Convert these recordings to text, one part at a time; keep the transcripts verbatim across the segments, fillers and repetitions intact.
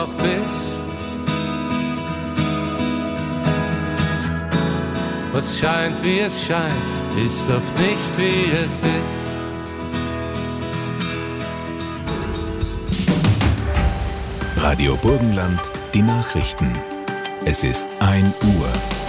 auch bist. Was scheint, wie es scheint, ist oft nicht, wie es ist. Radio Burgenland, die Nachrichten. Es ist ein Uhr.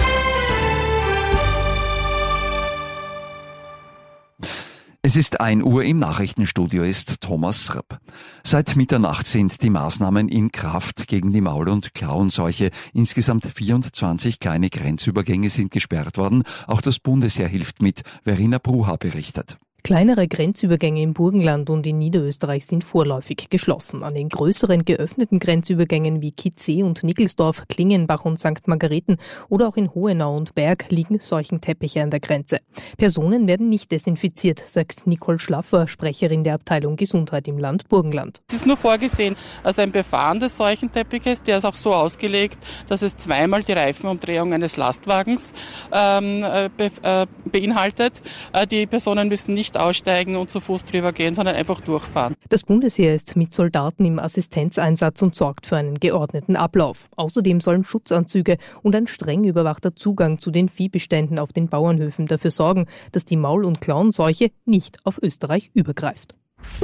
Es ist ein Uhr, im Nachrichtenstudio ist Thomas Rapp. Seit Mitternacht sind die Maßnahmen in Kraft gegen die Maul- und Klauenseuche. Insgesamt vierundzwanzig kleine Grenzübergänge sind gesperrt worden. Auch das Bundesheer hilft mit. Verena Bruha berichtet. Kleinere Grenzübergänge im Burgenland und in Niederösterreich sind vorläufig geschlossen. An den größeren geöffneten Grenzübergängen wie Kitzee und Nickelsdorf, Klingenbach und Sankt Margareten oder auch in Hohenau und Berg liegen Seuchenteppiche an der Grenze. Personen werden nicht desinfiziert, sagt Nicole Schlaffer, Sprecherin der Abteilung Gesundheit im Land Burgenland. Es ist nur vorgesehen als ein Befahren des Seuchenteppiches. Der ist auch so ausgelegt, dass es zweimal die Reifenumdrehung eines Lastwagens ähm, be, äh, beinhaltet. Äh, die Personen müssen nicht aussteigen und zu Fuß drüber gehen, sondern einfach durchfahren. Das Bundesheer ist mit Soldaten im Assistenzeinsatz und sorgt für einen geordneten Ablauf. Außerdem sollen Schutzanzüge und ein streng überwachter Zugang zu den Viehbeständen auf den Bauernhöfen dafür sorgen, dass die Maul- und Klauenseuche nicht auf Österreich übergreift.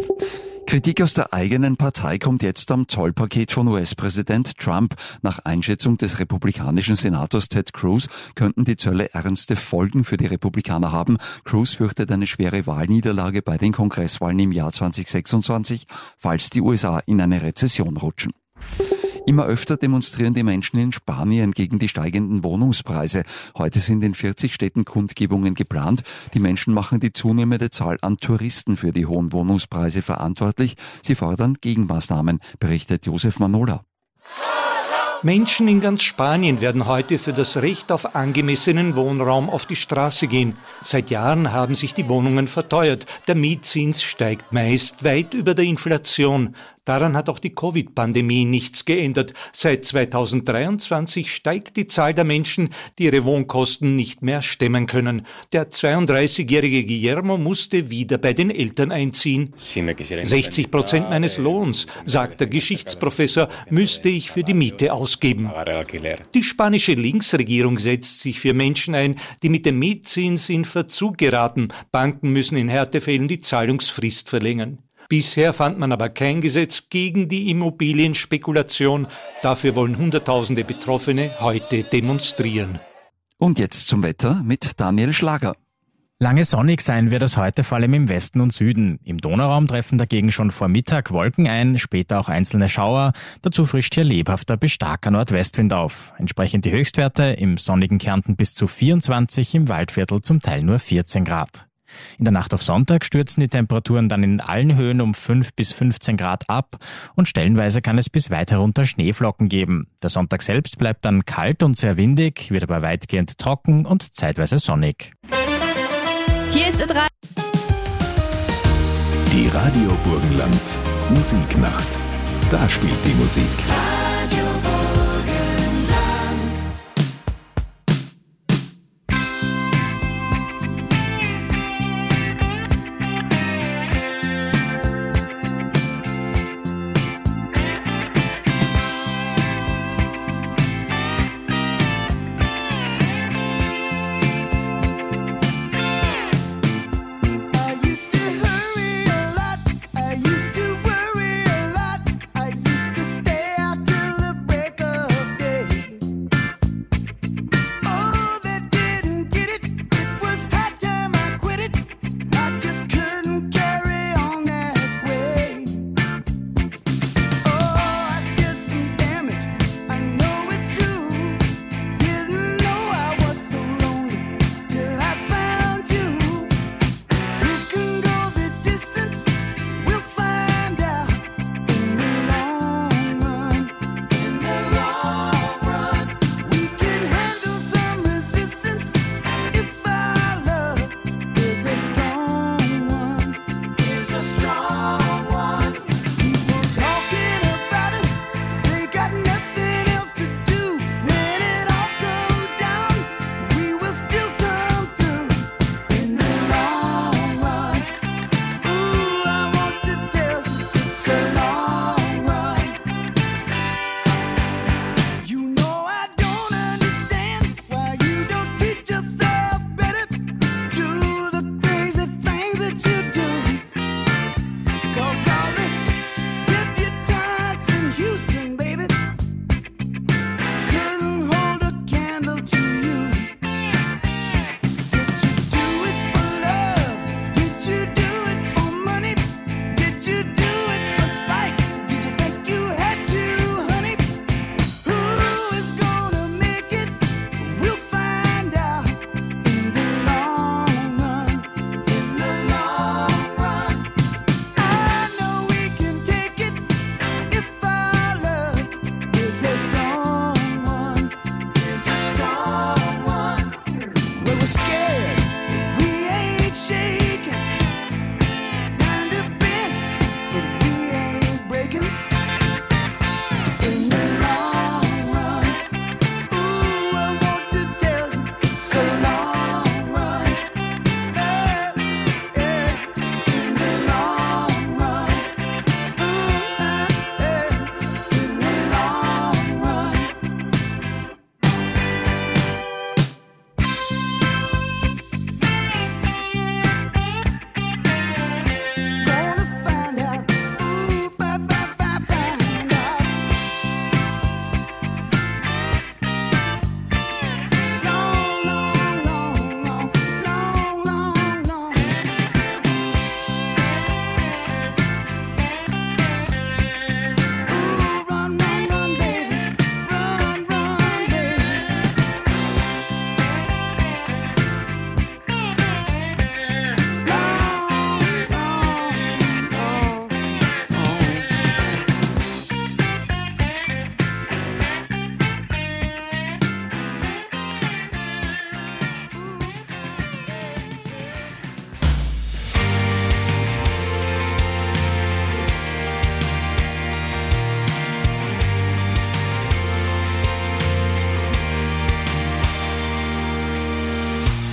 Kritik aus der eigenen Partei kommt jetzt am Zollpaket von U S-Präsident Trump. Nach Einschätzung des republikanischen Senators Ted Cruz könnten die Zölle ernste Folgen für die Republikaner haben. Cruz fürchtet eine schwere Wahlniederlage bei den Kongresswahlen im Jahr zweitausendsechsundzwanzig, falls die U S A in eine Rezession rutschen. Immer öfter demonstrieren die Menschen in Spanien gegen die steigenden Wohnungspreise. Heute sind in vierzig Städten Kundgebungen geplant. Die Menschen machen die zunehmende Zahl an Touristen für die hohen Wohnungspreise verantwortlich. Sie fordern Gegenmaßnahmen, berichtet Josef Manola. Menschen in ganz Spanien werden heute für das Recht auf angemessenen Wohnraum auf die Straße gehen. Seit Jahren haben sich die Wohnungen verteuert. Der Mietzins steigt meist weit über der Inflation. Daran hat auch die Covid-Pandemie nichts geändert. Seit zweitausenddreiundzwanzig steigt die Zahl der Menschen, die ihre Wohnkosten nicht mehr stemmen können. Der zweiunddreißigjährige Guillermo musste wieder bei den Eltern einziehen. sechzig Prozent meines Lohns, sagt der Geschichtsprofessor, müsste ich für die Miete ausgeben. Die spanische Linksregierung setzt sich für Menschen ein, die mit dem Mietzins in Verzug geraten. Banken müssen in Härtefällen die Zahlungsfrist verlängern. Bisher fand man aber kein Gesetz gegen die Immobilienspekulation. Dafür wollen Hunderttausende Betroffene heute demonstrieren. Und jetzt zum Wetter mit Daniel Schlager. Lange sonnig sein wird es heute vor allem im Westen und Süden. Im Donauraum treffen dagegen schon vor Mittag Wolken ein, später auch einzelne Schauer. Dazu frischt hier lebhafter bis starker Nordwestwind auf. Entsprechend die Höchstwerte im sonnigen Kärnten bis zu vierundzwanzig, im Waldviertel zum Teil nur vierzehn Grad. In der Nacht auf Sonntag stürzen die Temperaturen dann in allen Höhen um fünf bis fünfzehn Grad ab und stellenweise kann es bis weit herunter Schneeflocken geben. Der Sonntag selbst bleibt dann kalt und sehr windig, wird aber weitgehend trocken und zeitweise sonnig. Hier ist U drei. Die Radio Burgenland Musiknacht. Da spielt die Musik. Radio Burgenland. I used to worry a lot. I used to stay out till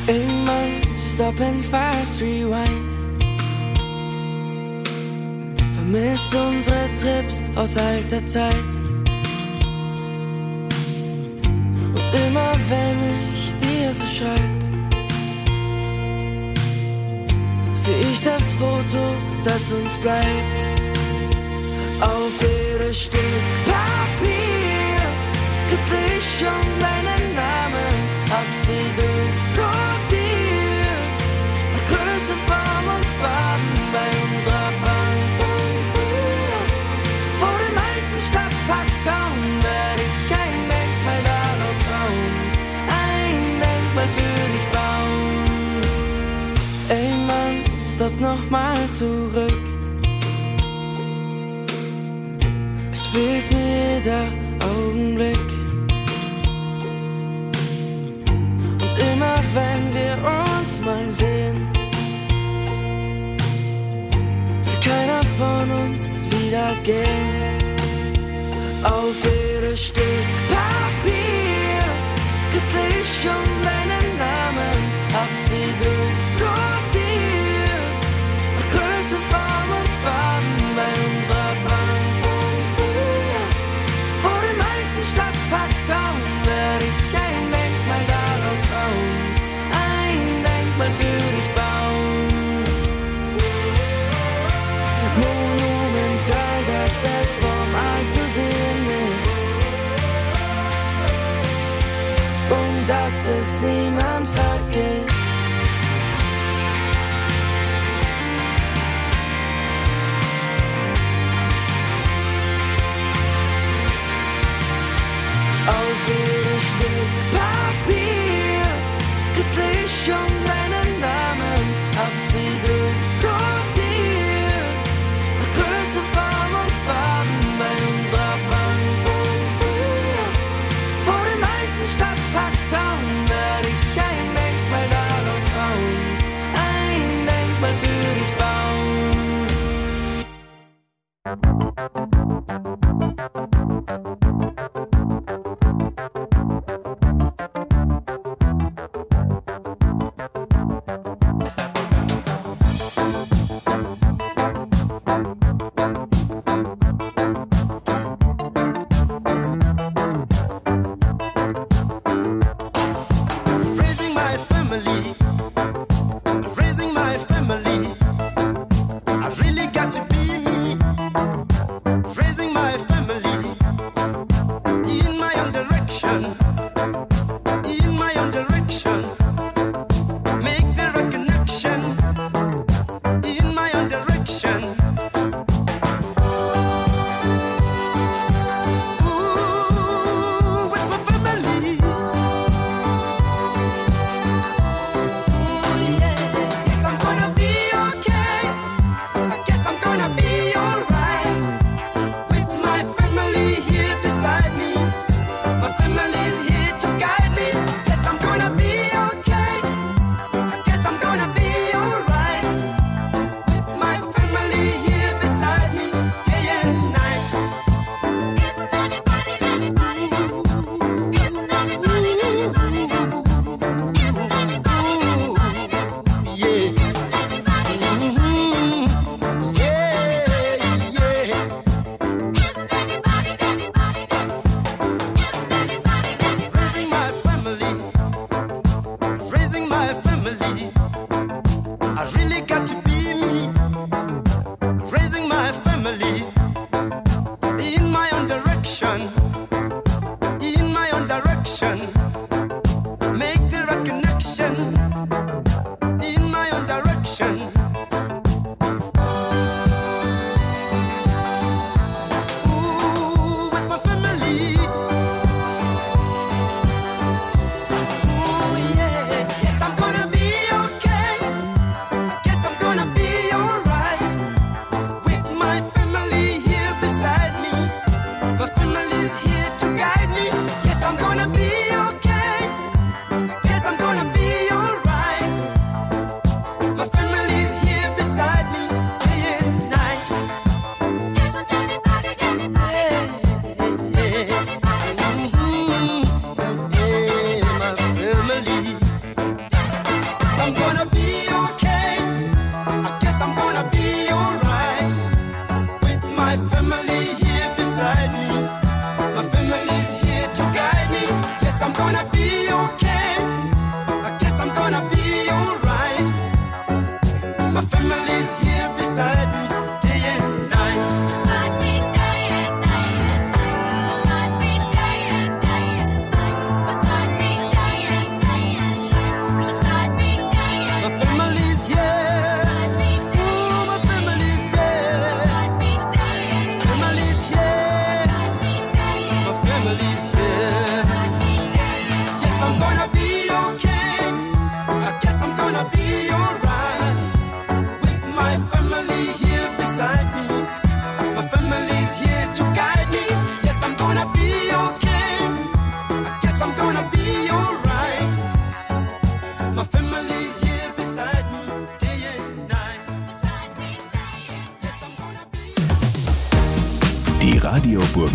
Irgendwann stop and fast rewind. Vermiss unsere Trips aus alter Zeit. Und immer wenn ich dir so schreib, seh ich das Foto, das uns bleibt. Auf jedes Stück Papier kritzel ich schon deinen Namen, hab sie durchsortiert, nach Größe, Form und Farben bei unserer Bank von früher. Vor dem alten Stadtparktown werd ich ein Denkmal daraus bauen, ein Denkmal für dich bauen. Ey Mann, stopp nochmal zurück. Es fehlt mir jeder Augenblick. Und immer wenn wir uns mal sehen, will keiner von uns wieder gehen. Auf jedes Stück Papier kritzel ich schon deinen Namen, hab sie durchsortiert, nach Größe, Form und Farben bei unserer Bank von früher. Vor dem alten Stadtparktown werd ich ein Denkmal daraus bauen, ein Denkmal für dich bauen. Monumental, dass es vom All zu sehen ist und dass es niemand vergisst. Auf jedes Stück Papier kritzel ich schon deinen Namen, hab sie durchsortiert, nach Größe, Form und Farben bei unserer Bank von früher. Vor dem alten Stadtparktown werd ich ein Denkmal daraus bauen, ein Denkmal für dich bauen.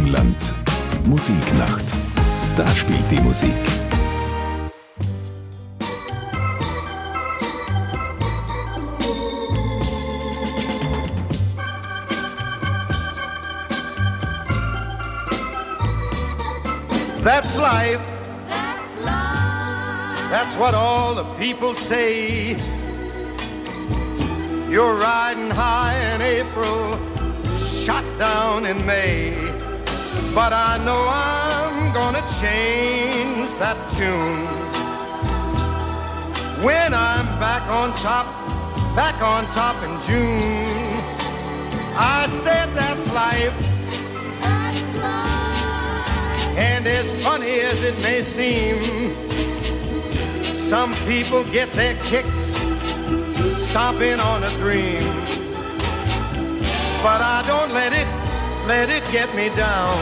Burgenland. Musiknacht. Da spielt die Musik. That's life. That's life. That's what all the people say. You're riding high in April, shot down in May. But I know I'm gonna change that tune when I'm back on top, back on top in June. I said that's life. That's life. And as funny as it may seem, some people get their kicks stomping on a dream. But I don't let it, let it get me down.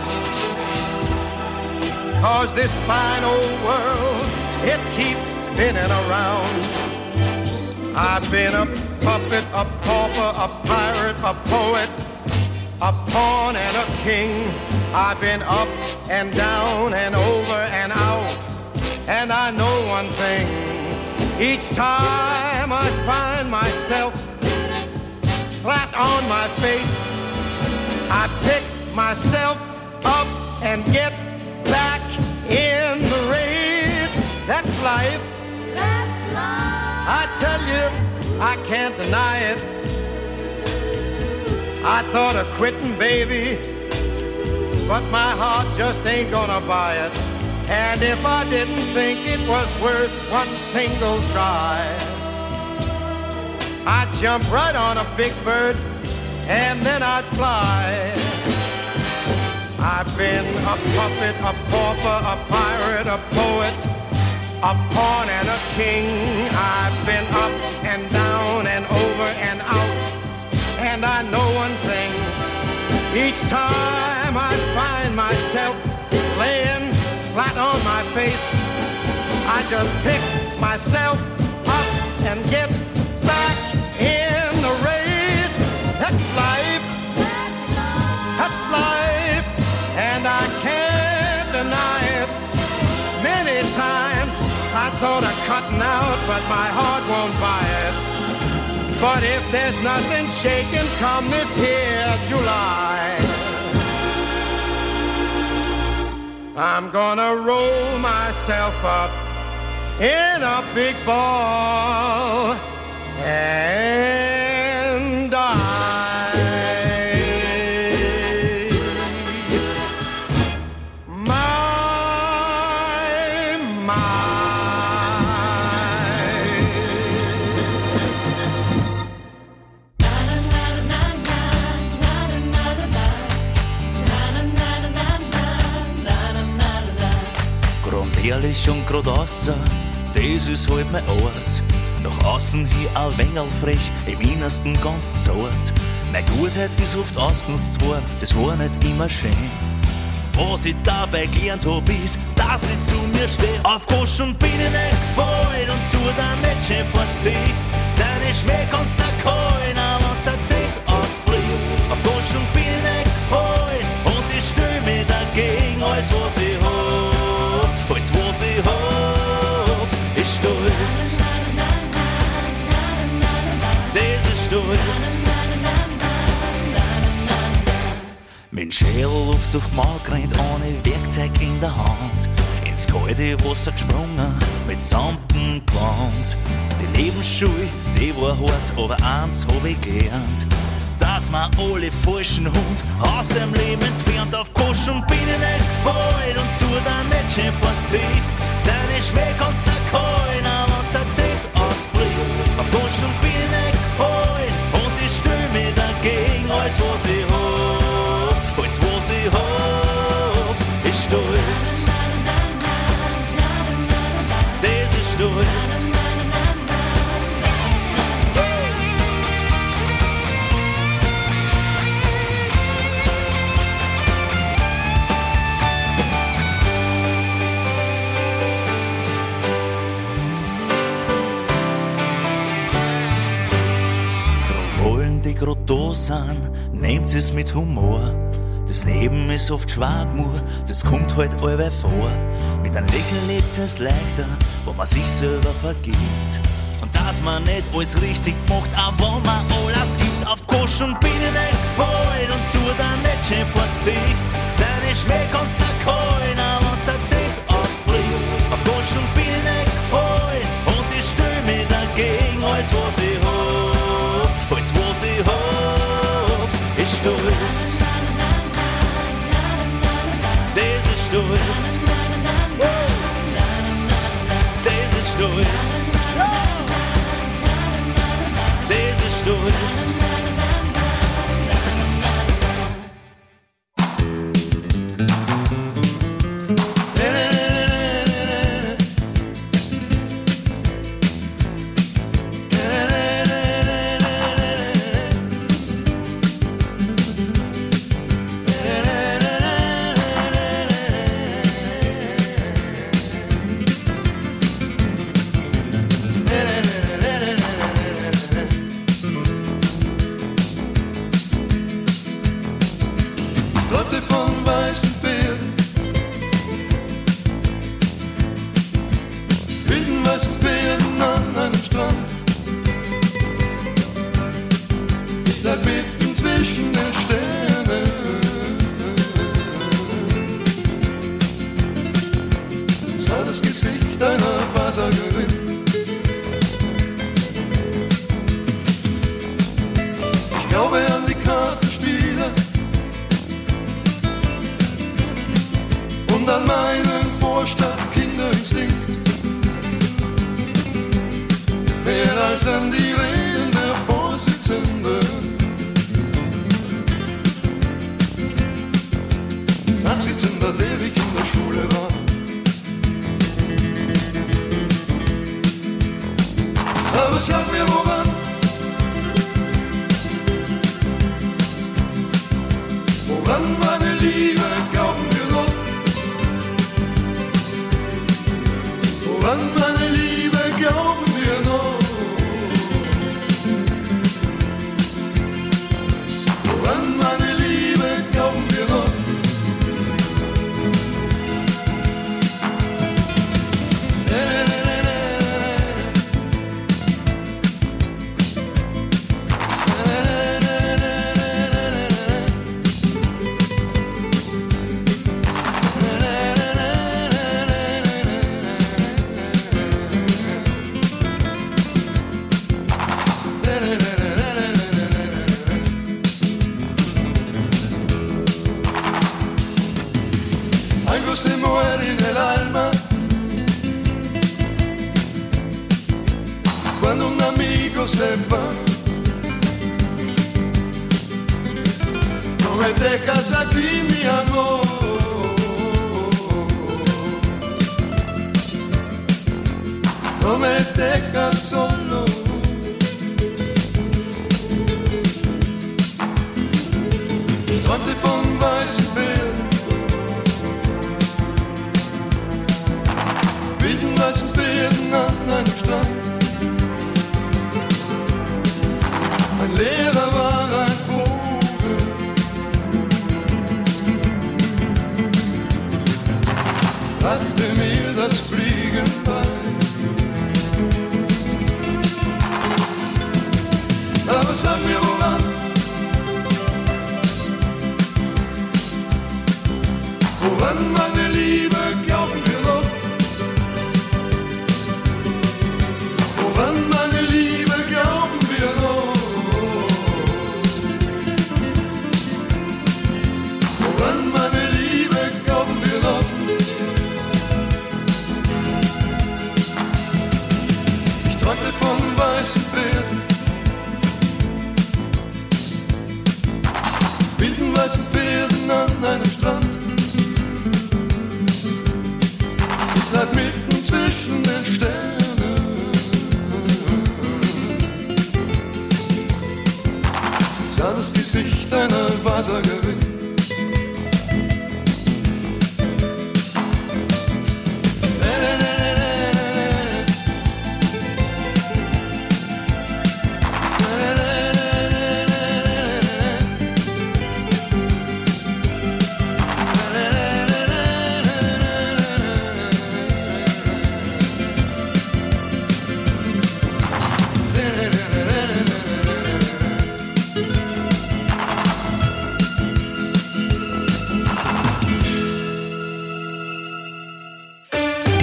'Cause this fine old world, it keeps spinning around. I've been a puppet, a pauper, a pirate, a poet, a pawn and a king. I've been up and down and over and out. And I know one thing, each time I find myself flat on my face, I pick myself up and get back in the race. That's life. That's life. I tell you, I can't deny it. I thought of quitting, baby, but my heart just ain't gonna buy it. And if I didn't think it was worth one single try, I'd jump right on a big bird and then I'd fly. I've been a puppet, a pauper, a pirate, a poet, a pawn and a king. I've been up and down and over and out. And I know one thing, each time I find myself laying flat on my face, I just pick myself up and get back in the race. That's life. That's life. That's life. And I can't deny it. Many times I thought of cutting out, but my heart won't buy it. But if there's nothing shaking come this here July, I'm gonna roll myself up in a big ball and die. My, my. Ehrlich und grad außer, das ist halt mein Ort. Nach außen hin ein wenig frech, im Innersten ganz zart. Meine Gutheit ist oft ausgenutzt worden, das war nicht immer schön. Was ich dabei gelernt hab ist, dass ich zu mir steh. Auf Goschen bin ich nicht gefallen und tu dann nicht schön vors Gesicht. Deine Schmäh kannst du kallen, aber wenn's ein Zett ausbrichst. Auf Goschen bin ich nicht gefallen und ich stell mich dagegen, alles was ich hab. Alles was ich hab, ist Stolz. Das ist Stolz. Mein Schädel luft auf die Mauer rennt, ohne Werkzeug in der Hand. Ins kalte Wasser gesprungen, mit samtem Gewand. Die Lebensschule, die war hart, aber eins hab ich gelernt. Dass man alle falschen Hund aus dem Leben entfernt. Auf Goschen bin ich nicht gefallen und tu dann nicht schön vors Gesicht. Deine Schmäh kannst du kallen, aber wenn's ein Zett ausbrichst. Auf Goschen bin ich nicht gefallen und ich stell mich dagegen. Alles was ich hab, alles was ich hab, ist Stolz. Das ist Stolz. Grad da sind, nehmt es mit Humor. Das Das Leben ist oft Schwagmur, das kommt halt allweil vor. Mit einem Lächeln lebt es leichter, wo man sich selber vergibt. Und dass man nicht alles richtig macht, auch wenn man alles gibt. Auf die Kosch und bin ich nicht gefallen und tu dann nicht schön vors Gesicht. Deine Schmäh kannst du kallen, auch wenn's ein Zett ausbrichst. Auf die Kosch und bin ich nicht gefallen und ich stell mich dagegen. Alles was ich hab, alles was ich hab, ist Stolz. Das ist Stolz. Das ist Stolz. Das ist Stolz.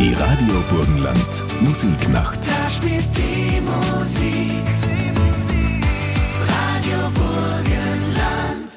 Die Radio Burgenland Musiknacht. Da spielt die Musik. Radio Burgenland.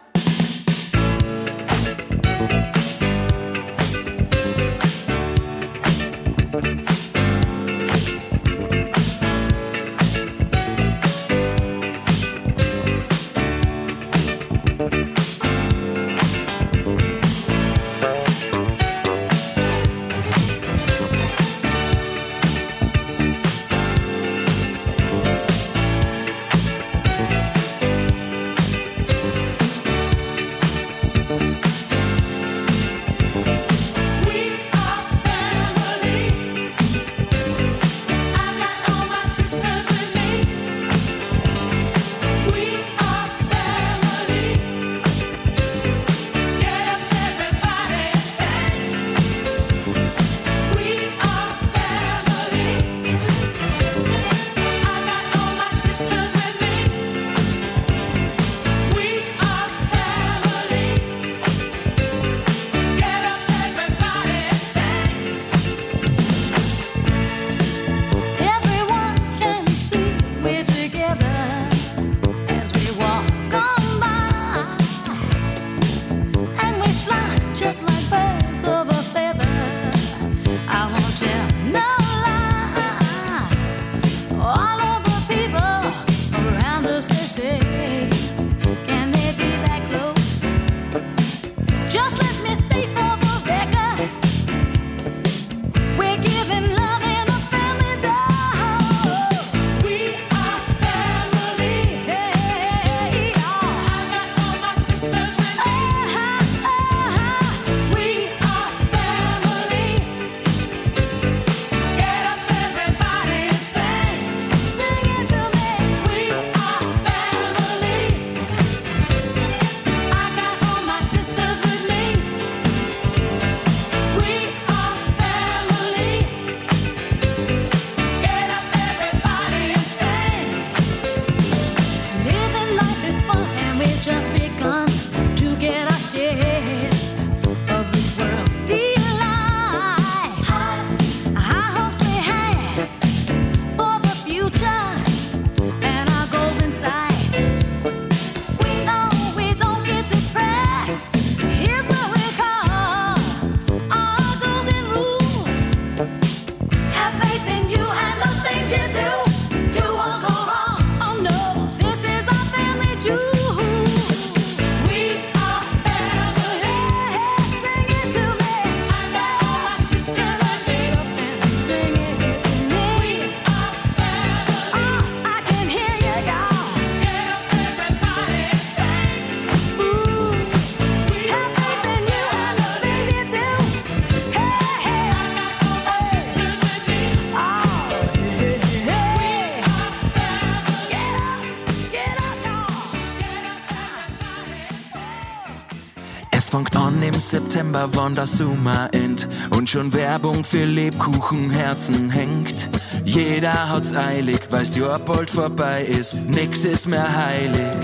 September, wann der Sommer end und schon Werbung für Lebkuchenherzen hängt. Jeder hat's eilig, weil's Jahr bald vorbei ist, nix ist mehr heilig.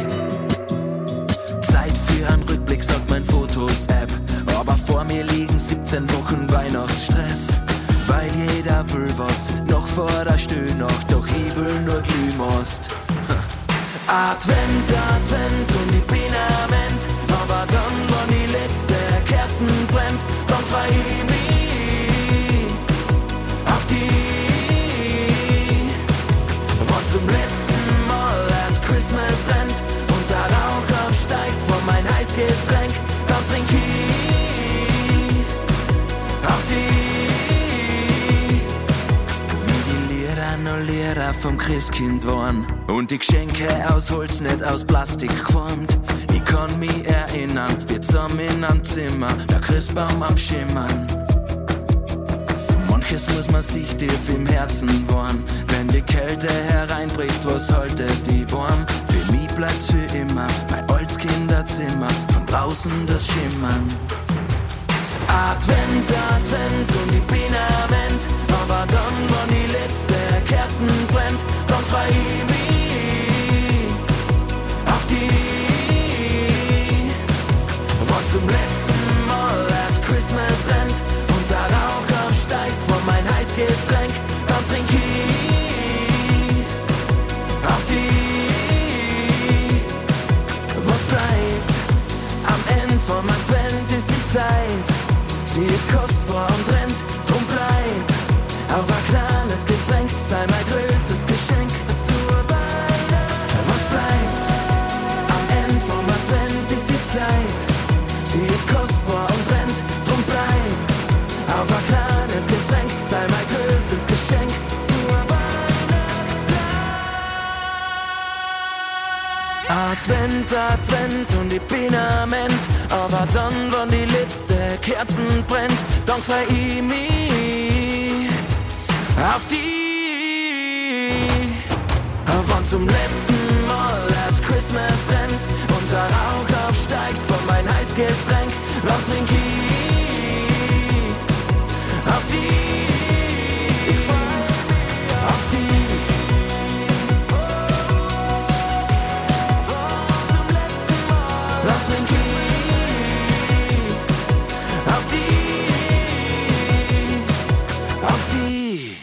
Zeit für einen Rückblick, sagt mein Fotos-App, aber vor mir liegen siebzehn Wochen Weihnachtsstress. Weil jeder will was, noch vor der Stillnacht, doch ich will nur Glühmost. Advent, Advent und ich bin am End, aber dann, wann die letzte Kerzen brennt, dann freu ich mich auf die, wann zum letzten Mal das Christmas rennt und der Rauch aufsteigt von mein Heißgetränk, dann trink ich auf die, wie die Lieder noch Lieder vom Christkind waren. Und die Geschenke aus Holz, nicht aus Plastik geformt. Ich kann mich erinnern, wir zusammen in einem Zimmer, der Christbaum am Schimmern. Manches muss man sich tief im Herzen wahren, wenn die Kälte hereinbricht, was haltet die warm? Für mich bleibt's für immer mein altes Kinderzimmer, von draußen das Schimmern. Advent, Advent und ich bin am End, aber dann, wann die letzte Kerzen brennt, dann freu ich mich auf die, wann zum letzten Mal das Christmas rennt und der Rauch aufsteigt von Sie ist kostbar und rennt, drum bleib auf ein kleines Getränk, sei mein größtes Geschenk zur Weihnacht. Was bleibt am Ende vom Advent ist die Zeit. Sie ist kostbar und rennt, drum bleib auf ein kleines Getränk, sei mein größtes Geschenk zur Weihnachtszeit. Advent, Advent und ich bin am End, aber dann, wenn die letzte Kerzen brennt, dann freu ich mich auf die. Wann zum letzten Mal das Christmas rennt und der Rauch aufsteigt von mein Heißgetränk, dann trink ich auf die, ich freu mich auf die. Wann zum letzten Mal, dann trink ich auf die, auf die.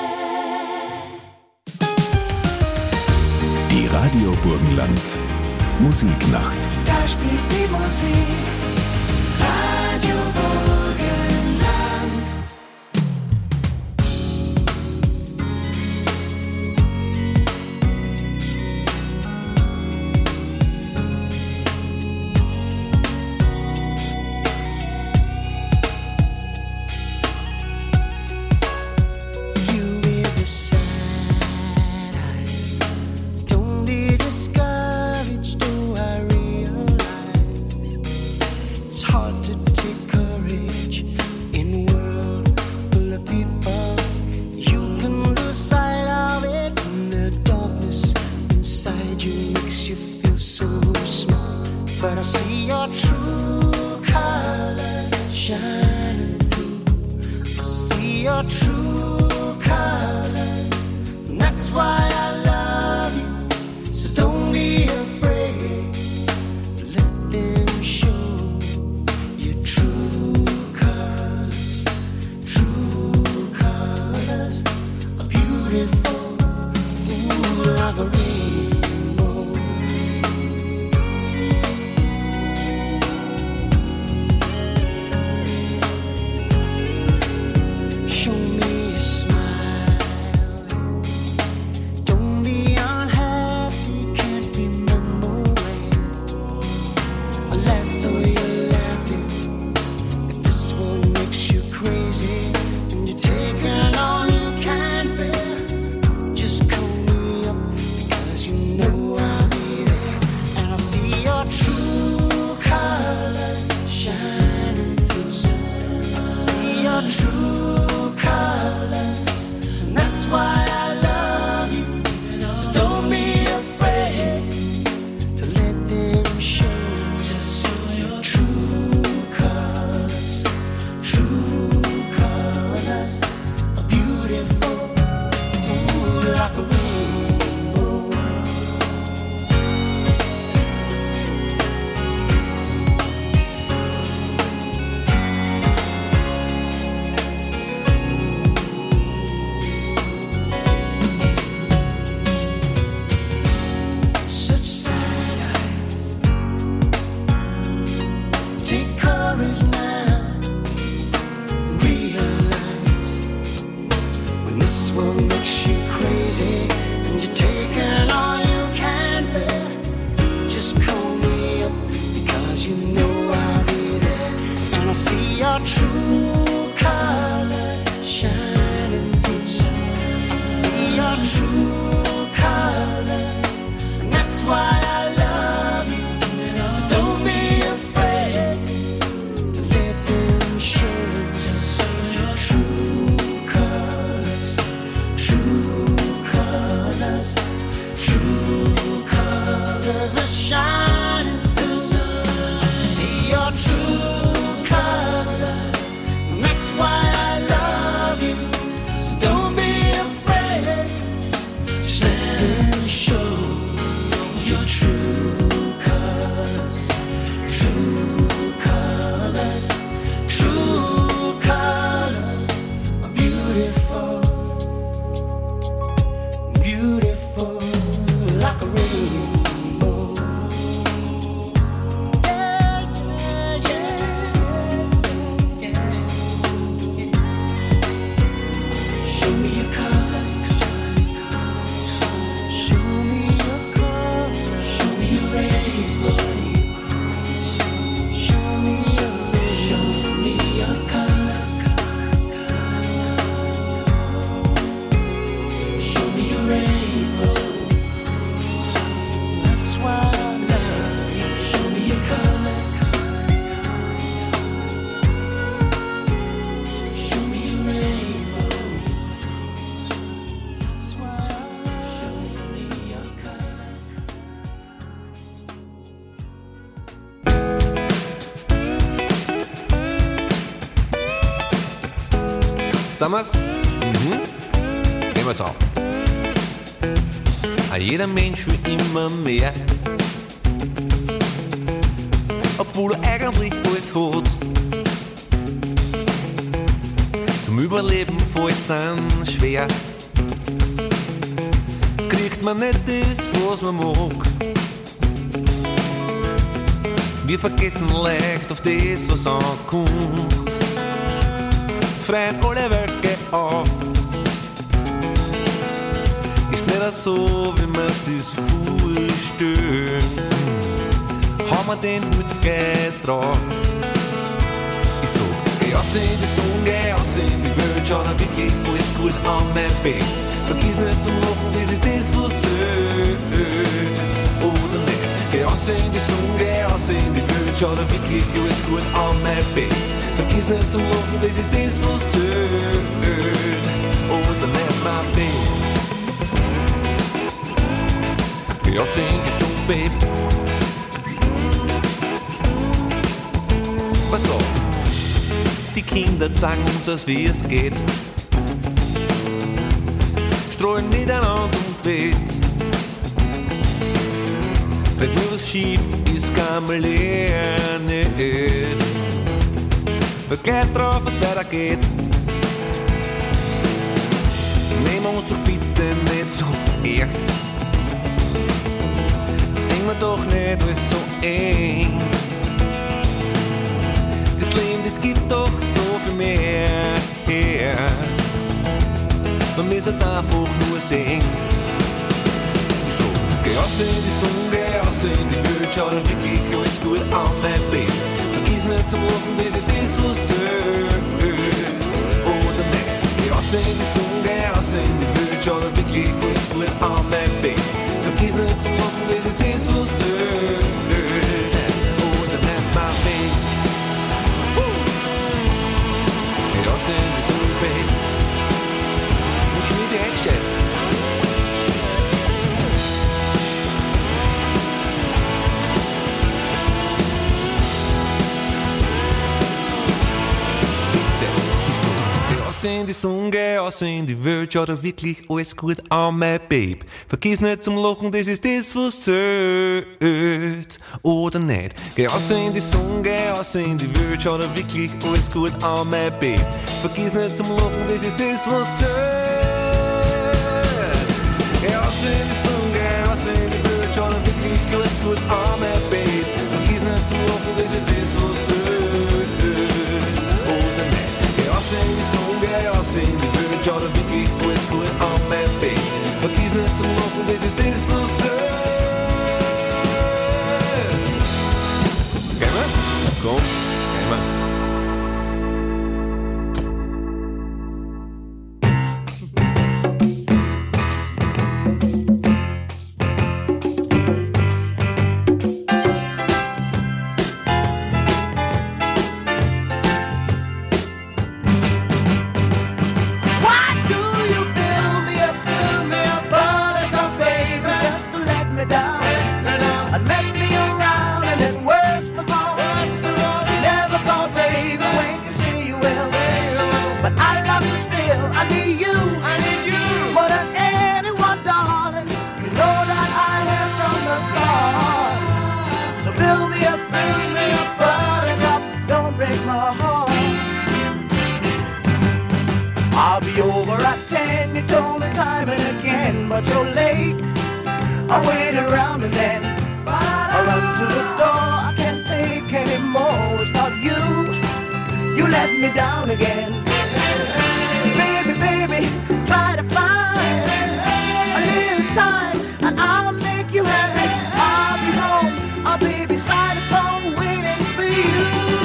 Radio Burgenland. Musiknacht. Da spielt die Musik. Radio Burgenland. Sagen wir's? Mhm. Nehmen wir's auf. Jeder Mensch will immer mehr, obwohl er eigentlich alles hat. Zum Überleben fällt's an schwer. Kriegt man nicht das, was man mag. Wir vergessen leicht auf das, was ankommt. Freien alle Wölke auf. Ist nicht so, wie man sich's vorstellt. Haben wir den Hut gleich drauf. Ich so, geh raus in die Sonne, geh raus in die Welt, schau da wirklich alles gut an mein Bett. Vergiss nicht zum Lachen, das ist das, was zählt. Oder nicht? Geh raus in die Sonne, geh raus in die Welt, schau da wirklich alles gut an mein Bett. Vergiss nicht zum Lachen, das ist das, was zählt. Oder nicht, mein Bett. Geh raus in die Sonne, Babe. Pass auf, die Kinder zeigen uns, als wie es geht. Streuen miteinander und weht. Wenn nur was schief ist, kann man lernen. Vergleich drauf, was weitergeht. Nehmen wir uns doch bitte nicht so ernst. Sehen wir doch nicht alles so eng. Das Leben, das gibt doch so viel mehr her. Man muss es einfach nur sehen. So, geh raus in die Sonne, geh raus in die Welt, schau dir wirklich alles gut an mein Bett. Vergiss nicht zum Lachen, das ist das, was zählt. Oder nicht? Geh raus in die Sonne, geh raus in die Welt, schau dir wirklich alles gut an mein Bett. Vergiss nicht zum Lachen, das ist das, was zählt. Oder nicht, mein Bett. Raus in die Sonne, Babe. Und schmier die Eckstein. Spitze, ist so. Geh raus in die Sonne, geh raus in die Welt, schau dir wirklich alles gut an, mein Babe. Vergiss nicht zum Lachen, das ist das, was zählt. Oder nicht? Geh raus in die Sonne, geh raus in die Welt, schau dir wirklich alles gut an, mein Babe. Vergiss nicht zum Lachen, das ist das, was zählt. Geh raus in die Sonne, geh raus in die Welt, schau dir wirklich alles gut an, mein Babe. Vergiss nicht zum Lachen, das ist das, was zählt. Oder nicht? Geh raus in die Sonne, geh raus in die Welt, schau dir wirklich alles gut an, mein Babe. Vergiss nicht zum Lachen, das ist das, was zählt. Gehen wir? Komm, gehen wir. I'll be over at ten, you told me time and again, but you're late. I waited around and then I run to the door, I can't take anymore. It's not you, you let me down again. Baby, baby, try to find a little time and I'll make you happy. I'll be home, I'll be beside the phone waiting for you.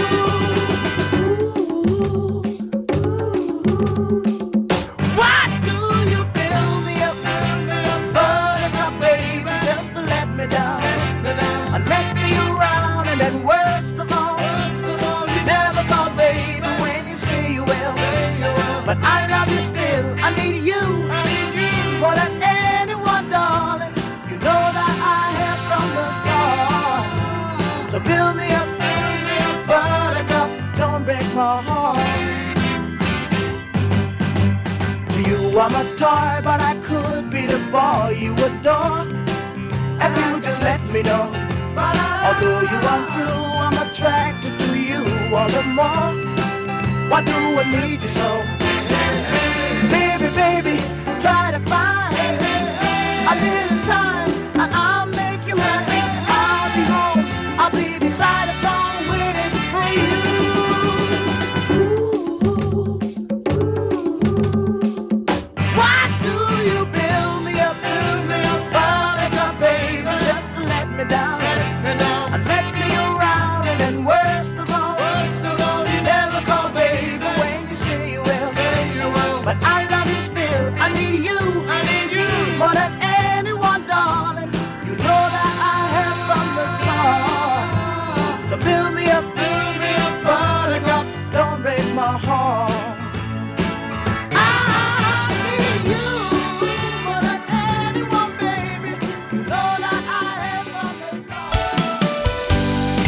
And mess me around, and then worst of all, you never call baby when you say you will. But I love you still, I need you more than anyone, darling. You know that I have from the start. So build me up, build me up, buttercup, don't break my heart. You are my toy, but I could be the boy you adore. If you just let me know. Although you are true, I'm attracted to you all the more. Why do I need you so? Baby, baby, try to find a little time and I'll make you happy. I'll be home, I'll be beside the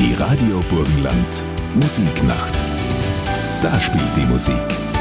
Die Radio Burgenland Musiknacht. Da spielt die Musik.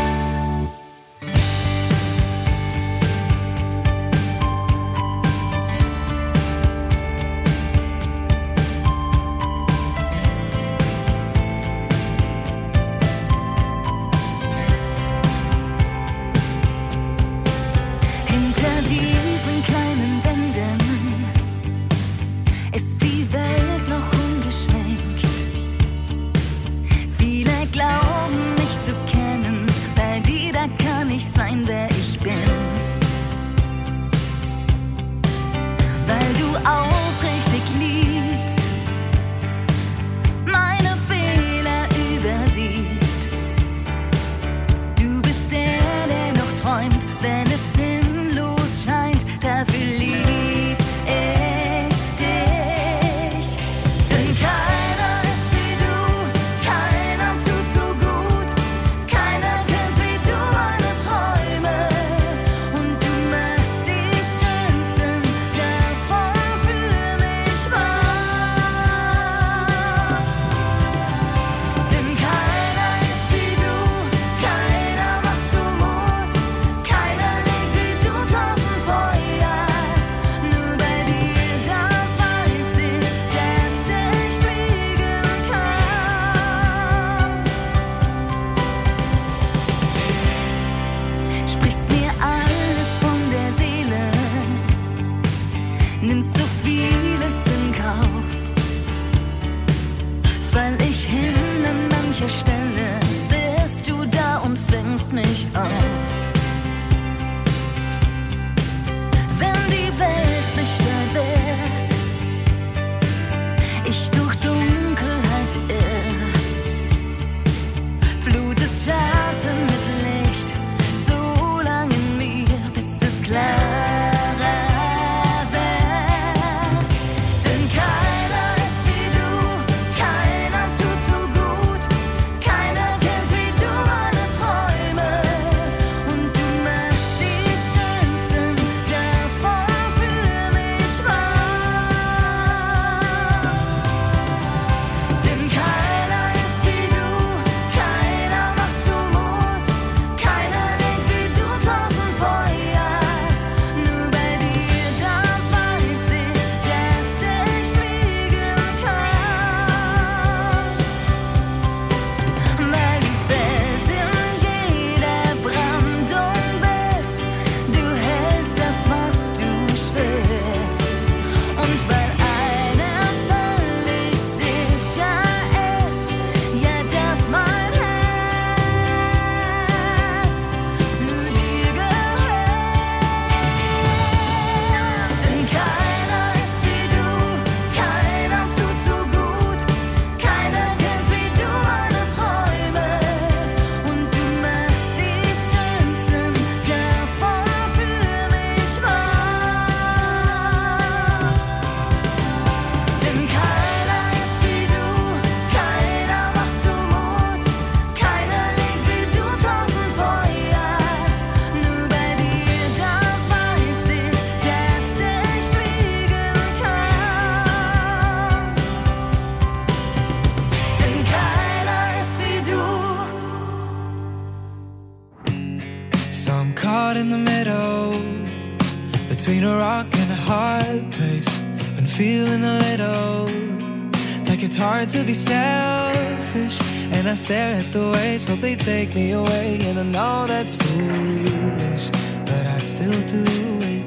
Between a rock and a hard place, been feeling a little like it's hard to be selfish. And I stare at the waves, hope they take me away. And I know that's foolish, but I'd still do it.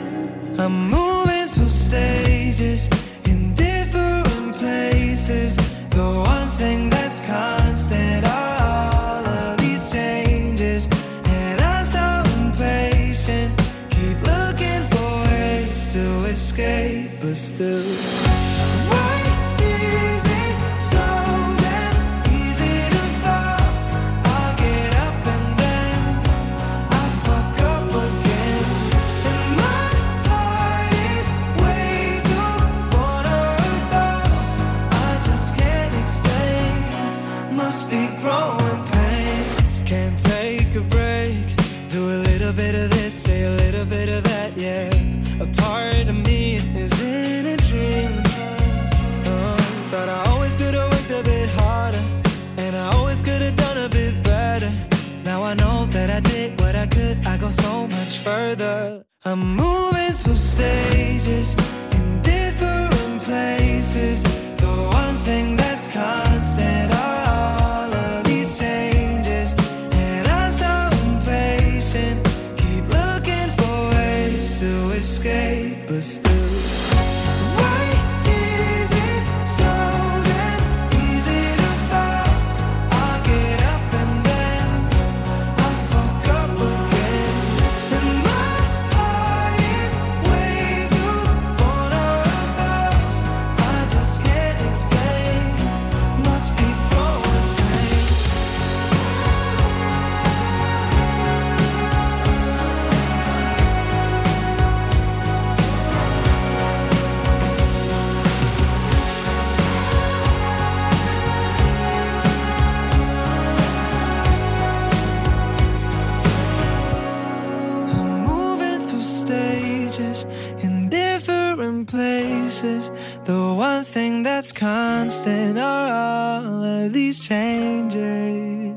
I'm moving through stages in different places. The one thing that's constant are all of these changes. And I'm so impatient, keep looking for ways to escape, but still, why is it so damn easy to fall? I'll get up and then I fuck up again. And my heart is way too I'm moving through stages in different places. The one thing that's constant are all of these changes. And I'm so impatient, keep looking for ways to escape, but still. In different places, the one thing that's constant are all of these changes.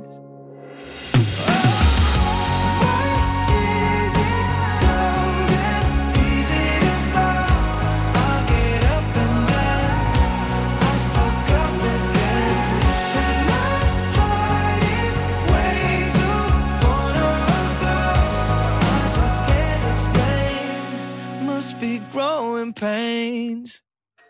Pains.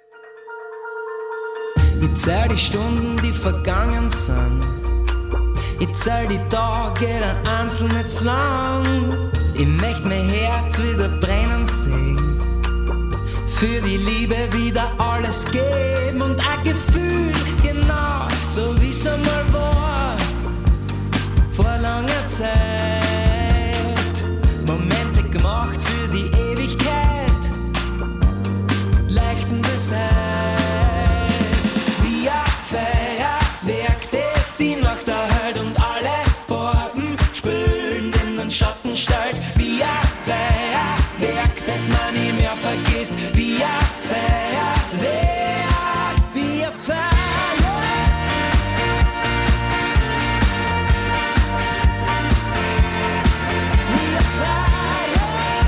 Ich zähl die Stunden, die vergangen sind. Ich zähl die Tage, jeder einzelne zu lang. Ich möcht mein Herz wieder brennen sehen. Für die Liebe wieder alles geben und ein Gefühl, genau so wie's einmal war. Vor langer Zeit. Momente gemacht für die Ewigkeit. Zeit. Wie ein Feuerwerk, das die Nacht erhält und alle Farben spülen in den Schatten stellt. Wie ein Feuerwerk, das man nie mehr vergisst. Wie ein Feuerwerk, wie ein Feuerwerk. Wie ein Feuerwerk.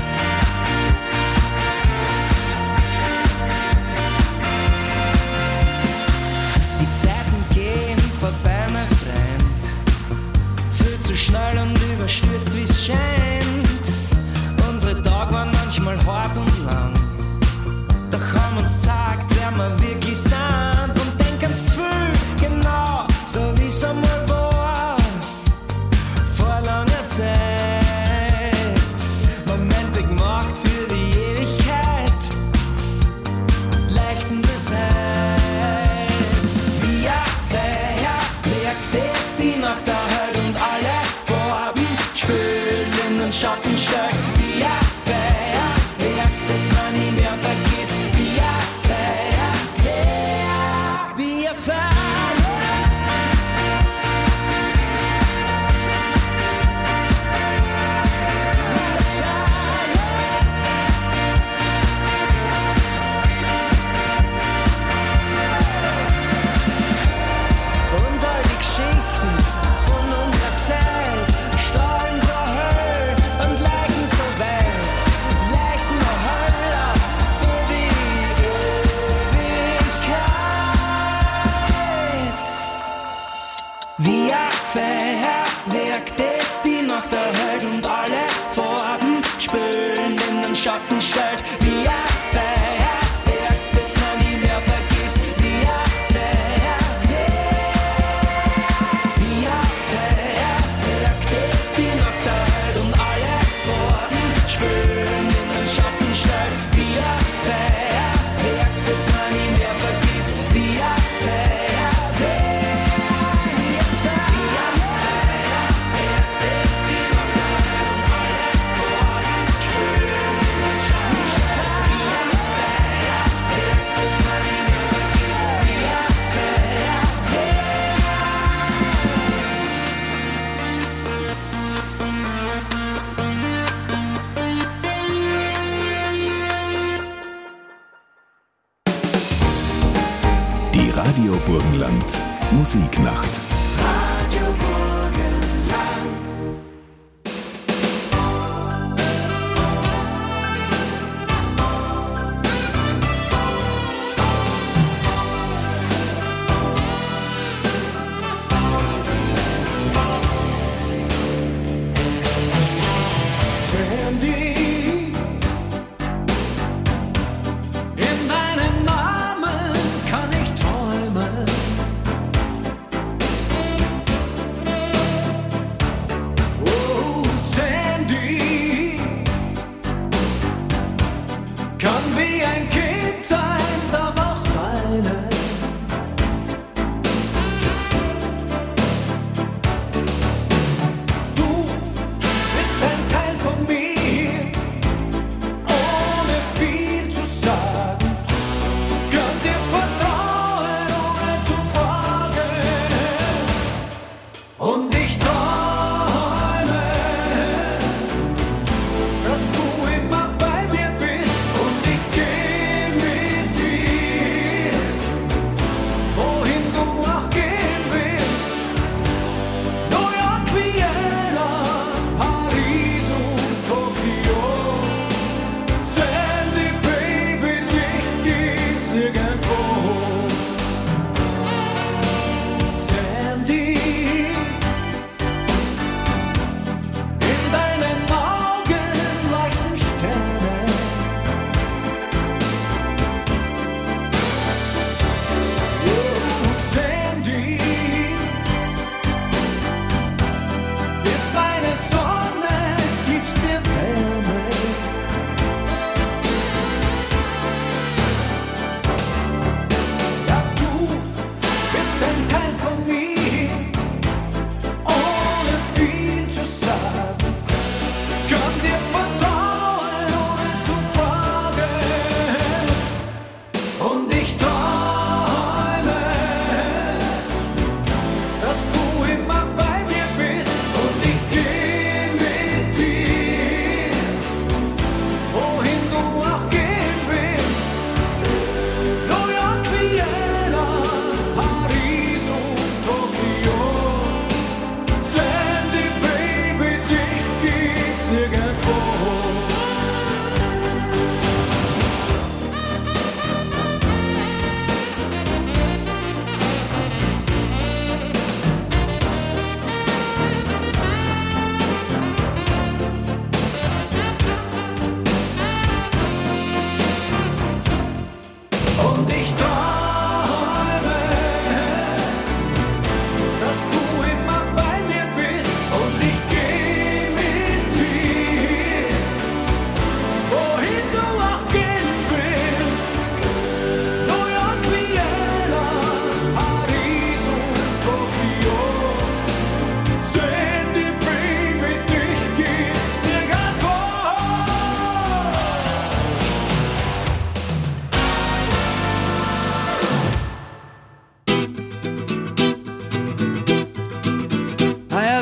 Die Zeiten gehen vorbei, mein Freund. Viel zu schnell und überstürzt, wie's scheint. Unsere Tage waren manchmal hart und lang. Doch haben uns gezeigt, wer wir wirklich sind. Und denk ans Gefühl, genau so wie's einmal war. Vor langer Zeit. Momente gemacht für die Ewigkeit. Leichten Design. Wie ein Feuerwerk, das die Nacht erhält und alle Farben spülen in den Schatten stellt. Wie ein Feuerwerk, das man nie mehr vergisst. Wie ein Feuerwerk, wie ein Feuerwerk. Und all die Geschichten von unserer Zeit strahlen so hell und leuchten so weit, leuchten noch heller für die Ewigkeit. Wie ein Feuerwerk, das die Nacht erhält und alle Farben spülen in den Schatten stellt. Wie ein Feuerwerk, das man nie mehr vergisst. Wie ein Feuerwerk. Wie ein Feuerwerk, das die Nacht erhält und alle Farben spülen in den Schatten stellt. Wie ein Feuerwerk, das man nie mehr vergisst. Wie ein Feuerwerk. Wie ein Feuerwerk, das die Nacht erhält und alle Farben spülen in den Schatten stellt. Wie ein Feuerwerk, das man nie mehr vergisst. Wie ein Die Radio Burgenland Musiknacht. Radio Burgenland.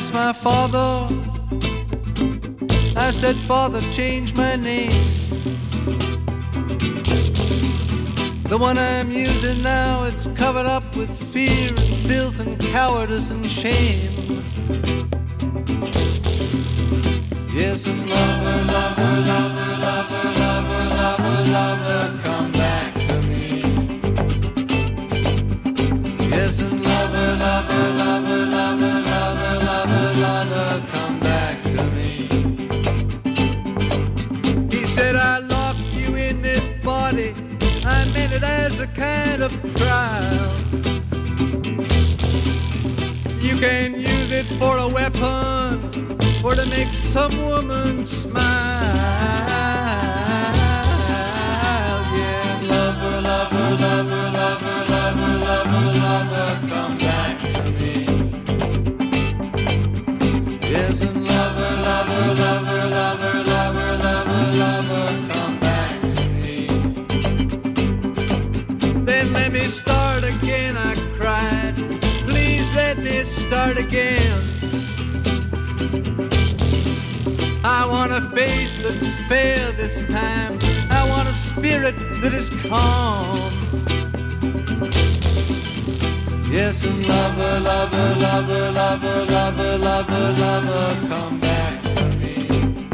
asked my father, I said, Father, change my name. The one I'm using now, it's covered up with fear and filth and cowardice and shame. Yes, and lover, lover, lover, lover, lover, lover, lover, come back to me. Yes, and lover, lover, lover, lover, lover, lover, lover, come back to me. He said, I locked you in this body, I meant it as a kind of trial. You can use it for a weapon, or to make some woman smile. Yeah, lover, lover, lover, lover, lover, lover, lover, come back to me. Yes, and lover, lover, lover, lover, lover, lover, lover, come back to me. Then let me start again, I cried. Please let me start again. I want a face that's fair this time. I want a spirit that is calm. Yes, and lover, lover, lover, lover, lover, lover, lover, come back to me.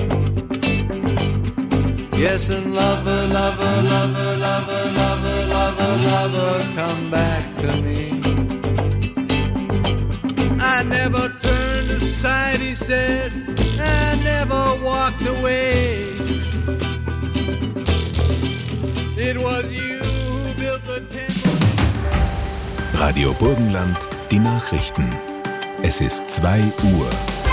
Yes, and lover, lover, lover, lover, lover, lover, lover, come back to me. I never turned aside, he said. I never walked away. It was you who built the temple. Radio Burgenland, die Nachrichten. Es ist zwei Uhr.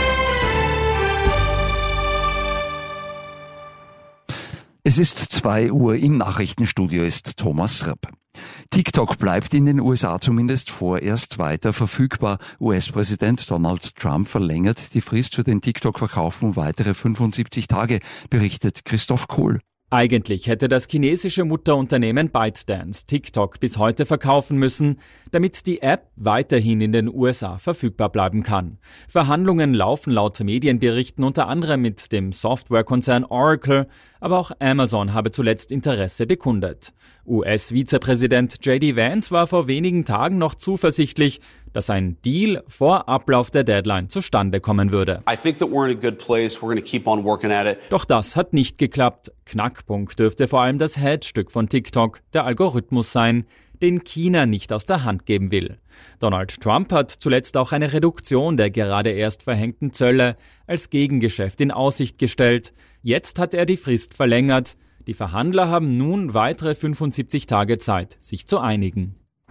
Es ist zwei Uhr, im Nachrichtenstudio ist Thomas Rapp. TikTok bleibt in den U S A zumindest vorerst weiter verfügbar. U S-Präsident Donald Trump verlängert die Frist für den TikTok-Verkauf um weitere fünfundsiebzig Tage, berichtet Christoph Kohl. Eigentlich hätte das chinesische Mutterunternehmen ByteDance TikTok bis heute verkaufen müssen, damit die App weiterhin in den U S A verfügbar bleiben kann. Verhandlungen laufen laut Medienberichten unter anderem mit dem Softwarekonzern Oracle, aber auch Amazon habe zuletzt Interesse bekundet. U S-Vizepräsident J D Vance war vor wenigen Tagen noch zuversichtlich, dass ein Deal vor Ablauf der Deadline zustande kommen würde. I think that we're in a good place. We're going to keep on working at it. Doch das hat nicht geklappt. Knackpunkt dürfte vor allem das Herzstück von TikTok, der Algorithmus sein, den China nicht aus der Hand geben will. Donald Trump hat zuletzt auch eine Reduktion der gerade erst verhängten Zölle als Gegengeschäft in Aussicht gestellt. Jetzt hat er die Frist verlängert. Die Verhandler haben nun weitere fünfundsiebzig Tage Zeit, sich zu einigen.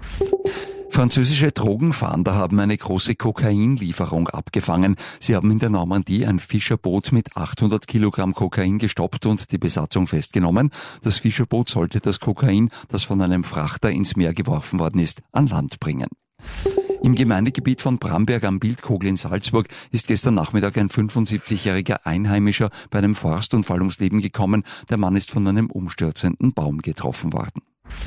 Französische Drogenfahnder haben eine große Kokainlieferung abgefangen. Sie haben in der Normandie ein Fischerboot mit achthundert Kilogramm Kokain gestoppt und die Besatzung festgenommen. Das Fischerboot sollte das Kokain, das von einem Frachter ins Meer geworfen worden ist, an Land bringen. Im Gemeindegebiet von Bramberg am Bildkogel in Salzburg ist gestern Nachmittag ein fünfundsiebzigjähriger Einheimischer bei einem Forstunfall ums Leben gekommen. Der Mann ist von einem umstürzenden Baum getroffen worden.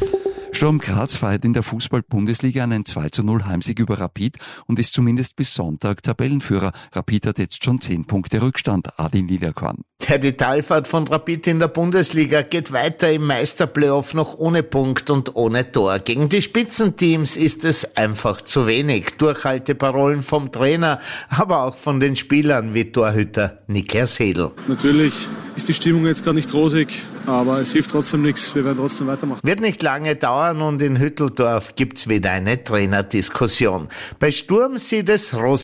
Sturm Graz feiert in der Fußball-Bundesliga einen zwei zu null Heimsieg über Rapid und ist zumindest bis Sonntag Tabellenführer. Rapid hat jetzt schon zehn Punkte Rückstand. Adi Niederkorn. Die Talfahrt von Rapid in der Bundesliga geht weiter im Meisterplayoff noch ohne Punkt und ohne Tor. Gegen die Spitzenteams ist es einfach zu wenig. Durchhalteparolen vom Trainer, aber auch von den Spielern wie Torhüter Niklas Hedl. Natürlich ist die Stimmung jetzt gar nicht rosig, aber es hilft trotzdem nichts. Wir werden trotzdem weitermachen. Wird nicht lange dauern und in Hütteldorf gibt's wieder eine Trainerdiskussion. Bei Sturm sieht es rosig